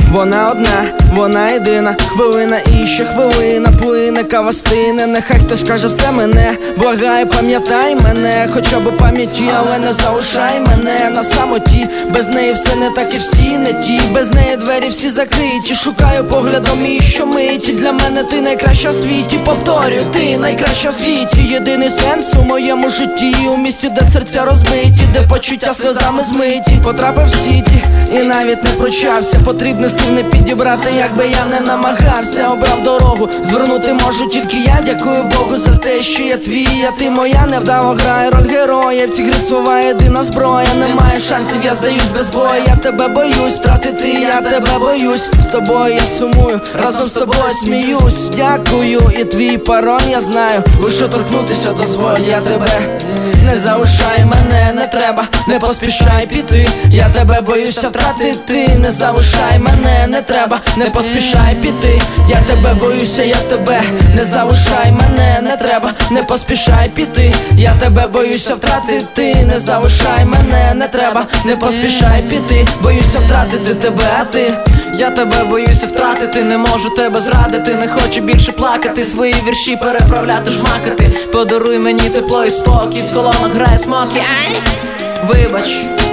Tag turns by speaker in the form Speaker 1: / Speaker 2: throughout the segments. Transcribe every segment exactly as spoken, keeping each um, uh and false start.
Speaker 1: Вона одна, вона єдина, хвилина і ще хвилина плине, кава стине. Нехай хтось каже все мене, благає, пам'ятай мене, хоча б пам'яті, але не залишай мене на самоті. Без неї все не так і всі не ті, без неї двері всі закриті. Шукаю поглядом і щомиті, для мене ти найкраща в світі. Повторюю, ти найкраща в світі. Єдиний сенс у моєму житті, у місті, де серця розбиті, де почуття сльозами змиті. Потрапив в сіті і навіть не прощався, потрібно слів не підібрати, якби я не намагався. Обрав дорогу, звернути можу тільки я. Дякую Богу за те, що я твій, а ти моя. Невдало грає роль героя, в цій грі слова єдина зброя. Немає шансів, я здаюсь без бою. Я тебе боюсь втратити, я тебе боюсь. З тобою я сумую, разом з тобою сміюсь. Дякую, і твій пароль я знаю, лише торкнутися дозволь. Я тебе не залишай мене, не треба, не поспішай піти. Я тебе боюся втратити, не залишай мене, не треба, не поспішай піти. Я тебе боюся, я тебе, не залишай мене, не треба, не поспішай піти. Я тебе боюся втратити, не залишай мене, не треба, не поспішай піти. Боюся втратити тебе, а ти?
Speaker 2: Я тебе боюся втратити, не можу тебе зрадити. Не хочу більше плакати, свої вірші переправляти, жмакати. Подаруй мені тепло і спокій, в салонах грає смокі. Ай! Вибач,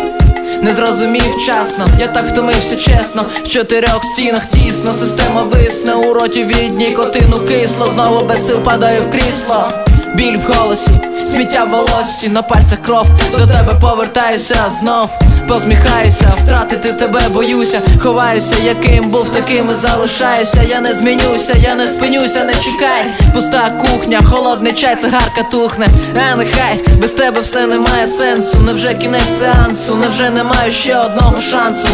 Speaker 2: не зрозумів вчасно, я так втомився чесно. В чотирьох стінах тісно, система висне, у роті від нікотину кисло. Знову без сил падаю в крісло. Біль в голосі, сміття в волоссі, на пальцях кров. До тебе повертаюся знов, посміхаюся, втратити тебе боюся. Ховаюся, яким був, таким і залишаюся. Я не змінюся, я не спинюся, не чекай. Пуста кухня, холодний чай, цигарка тухне. А нехай, без тебе все не має сенсу. Невже кінець сеансу, невже не маю ще одного шансу?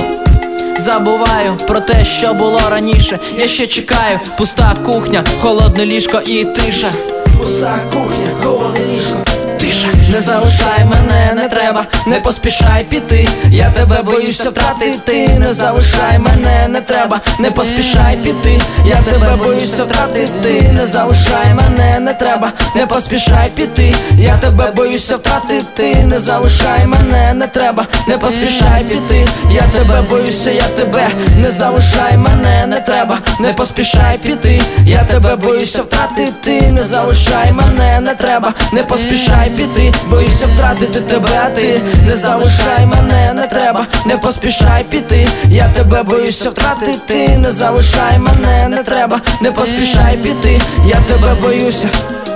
Speaker 2: Забуваю про те, що було раніше. Я ще чекаю, пуста кухня, холодне ліжко і тиша.
Speaker 1: Пуста кухня, холодне ліжко, тиша.
Speaker 2: Не залишай мене, не треба, не поспішай піти. Я тебе боюся втратити, не залишай мене, не треба, не поспішай піти. Я тебе боюся втратити, не залишай мене, не треба, не поспішай піти. Я тебе боюся втратити, не залишай мене, не треба, не поспішай піти. Я тебе боюся, я тебе, не залишай мене, не треба, не поспішай піти. Я тебе боюся втратити, не залишай мене, не треба, не поспішай піти. Боюся втратити тебе, а ти? Не залишай мене, не треба, не поспішай піти. Я тебе боюся втратити, не залишай мене, не треба, не поспішай піти. Я тебе боюся.